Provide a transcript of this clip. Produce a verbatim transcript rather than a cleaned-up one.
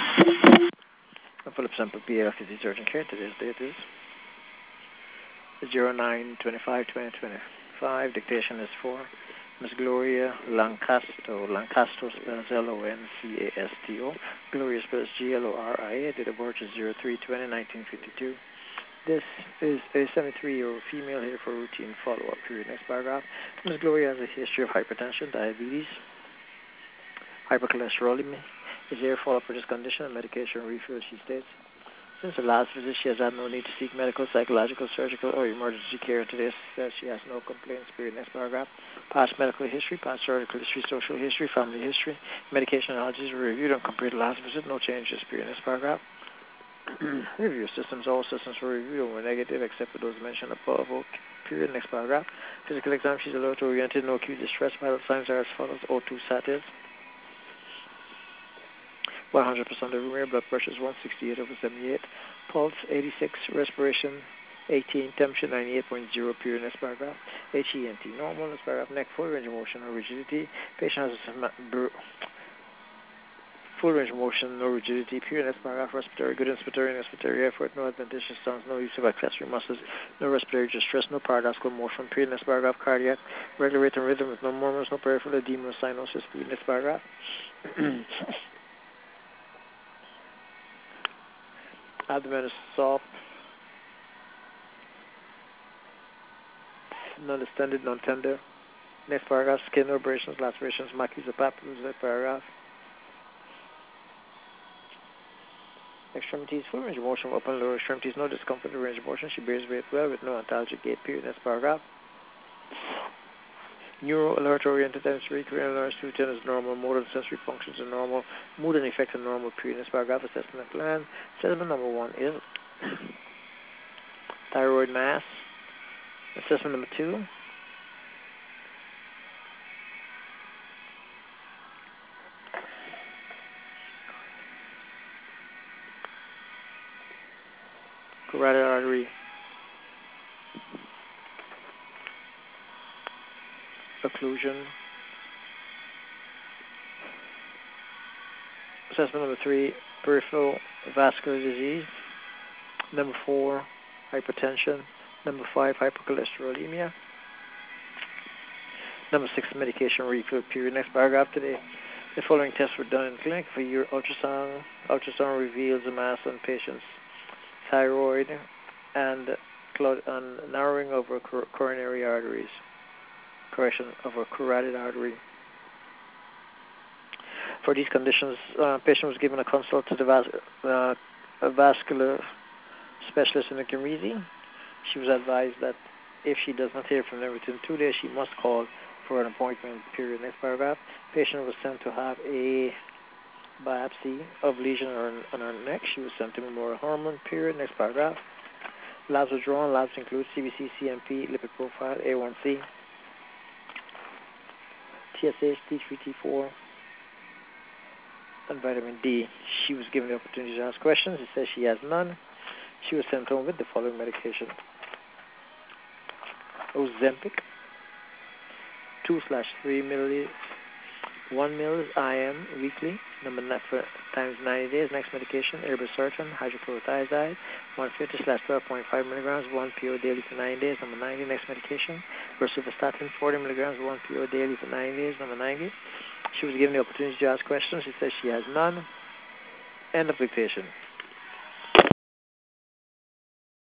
I'm Philip Semple, P A L Physics Urgent Care. Today's date is zero nine twenty-five twenty twenty-five. Dictation is for Miss Gloria Lancasto. Lancasto spells L O N C A S T O. Gloria spells G L O R I A. Date of birth is zero three twenty nineteen fifty-two. This is a seventy-three-year-old female here for routine follow-up period. Next paragraph. Miss Gloria has a history of hypertension, diabetes, hypercholesterolemia. Is here follow-up for this condition and medication refill, she states. Since her last visit, she has had no need to seek medical, psychological, surgical, or emergency care. Today says she has no complaints. Period. Next paragraph. Past medical history, past surgical history, social history, family history, medication allergies were reviewed and compared to last visit. No changes. Period. Next paragraph. Review systems. All systems were reviewed and were negative except for those mentioned above. Okay. Period. Next paragraph. Physical exam. She's alert oriented. No acute distress. Vital signs are as follows. O two sat is one hundred percent everywhere. Blood pressure is one sixty-eight over seventy-eight. Pulse eighty-six. Respiration eighteen. Temperature ninety-eight point zero. Period. Next paragraph. H E N T normal. Next paragraph. Neck full range of motion, no rigidity. Patient has a full range of motion, no rigidity. Period. Next paragraph. Respiratory good. Inspiratory, inspiratory effort. No adventitious sounds. No use of accessory muscles. No respiratory distress. No paradoxical motion. Period. Next paragraph. Cardiac regular rate and rhythm with no murmurs. No peripheral edema. No cyanosis. Period. Next paragraph. Abdomen is soft, non-distended, non-tender. Next paragraph, skin abrasions, lacerations, macular papules. Next paragraph. Extremities, full range of motion, upper and lower extremities, no discomfort or range of motion. She bears weight well with no antalgic gait. Period. Next paragraph. Neuro alert oriented sensory, cranial nerves, two ten is normal, motor and sensory functions are normal, mood and effect are normal. Period. Next paragraph. Assessment plan. Assessment number one is thyroid mass. Assessment number two, carotid artery occlusion. Assessment number three, peripheral vascular disease. Number four, hypertension. Number five, hypercholesterolemia. Number six, medication refill. Period. Next paragraph. Today, the following tests were done in clinic. For your ultrasound, ultrasound reveals a mass on patient's thyroid and, and narrowing of her coronary arteries. Correction of a carotid artery. For these conditions, uh, patient was given a consult to the vas- uh, a vascular specialist in the community. She was advised that if she does not hear from them within two days, she must call for an appointment. Period. Next paragraph. Patient was sent to have a biopsy of lesion on, on her neck. She was sent to Memorial Hormone. Period. Next paragraph. Labs were drawn. Labs include C B C, C M P, lipid profile, A one C, T S H, T three, T four, and vitamin D. She was given the opportunity to ask questions. It says she has none. She was sent home with the following medication: Ozempic, two slash three milliliters, one mil I M weekly, number nine for times ninety days. Next medication: irbesartan, hydrochlorothiazide, one fifty slash twelve point five milligrams, one P O daily for nine days. Number ninety. Next medication: rosuvastatin, forty milligrams, one P O daily for nine days. Number ninety. She was given the opportunity to ask questions. She says she has none. End of dictation.